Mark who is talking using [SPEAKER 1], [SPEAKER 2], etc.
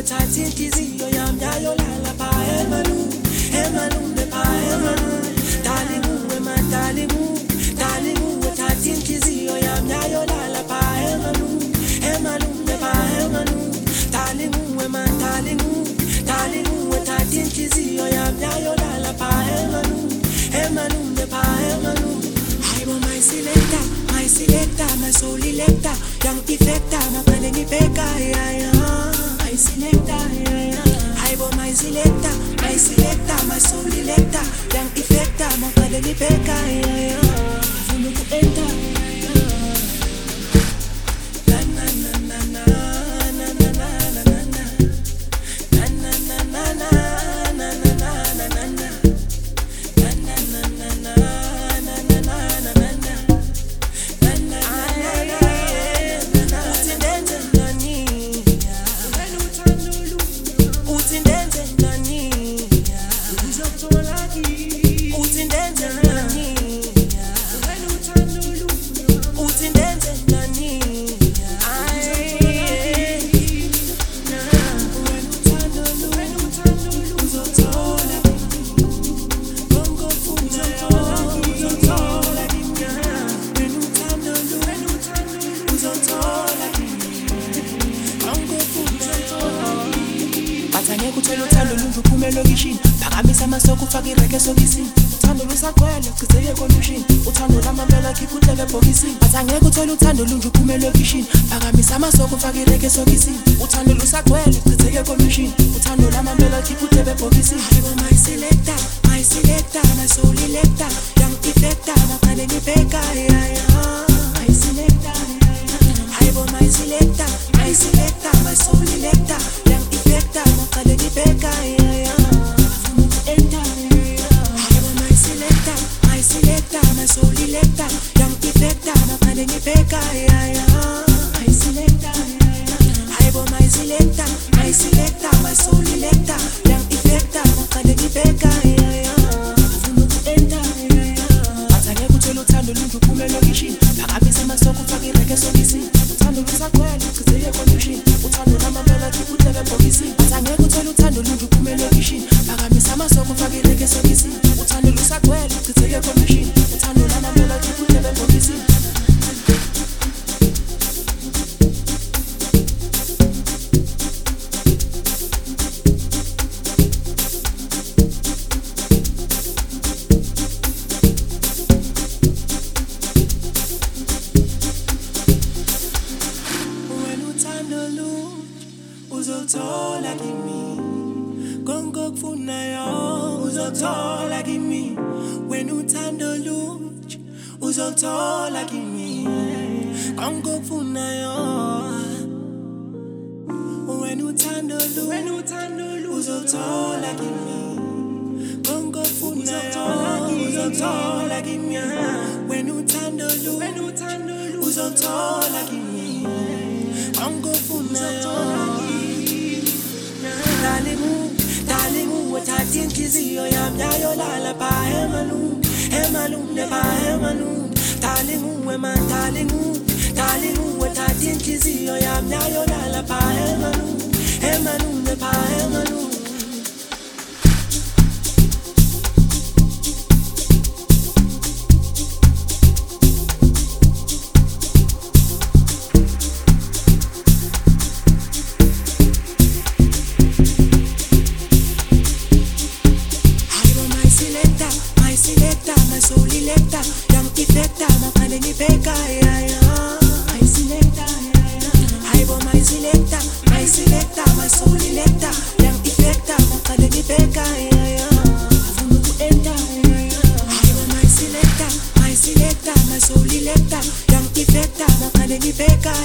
[SPEAKER 1] uthatha inhliziyo yami yayolala pha emalunde pha darling uwe man darling uwe thatha inhliziyo yami yayolala pha emalunde pha darling uwe man darling uwe thatha inhliziyo yami yayolala pha emalunde pha hayibo my selector my soul elector yang effector mapane ngibheka my selector hayibo my selector my soul elector yang effector mapane ngibheka ufuna uku-enter Kuthela uthando lunje uphume lokishini phakamisa amasoko ufake ireke sokisini uthando lusagcwele gcizeke kondushini uthando lamamela khipha uhleke ebhokisini bathi angeke uthole uthando lunje uphume lokishini phakamisa amasoko ufake ireke sokisini uthando lusagcwele gcizeke kondushini uthando lamamela khipha uhleke ebhokisini hayibo my selector my soul elector yang effector mapane ngibheka my selector hayibo my selector my soul elector yang effector mapane ngibheka enter hayibo my selector my soul elector yang effector mapane ngibheka my selector hayibo my selector my soul elector yang effector mapane ngibheka enter bathake kuthela uthando lunje uphume lokishini phakamisa amasoko ufake ireke sokisini uthando lusagcwele gcizeke kondushini uthando lamamela khipha uhleke ebhokisini bathi angeke uthole uthando lunje uphume lokishini phakamisa amasoko ufake ireke sokisini uthando lusagcwele gcizeke kondushini uthando lamamela khipha uhleke ebhokisini uzothola kimi konke okufunayo uzothola kimi wena uthando lunje uzothola kimi konke okufunayo wena uthando lunje uzothola kimi konke okufunayo uzothola kimi wena uthando lunje uzothola kimi konke okufunayo darling uwe thatha inhliziyo yami yayolala pha emalunde pha darling uwe man darling uwe thatha inhliziyo yami yayolala pha emalunde pha Beka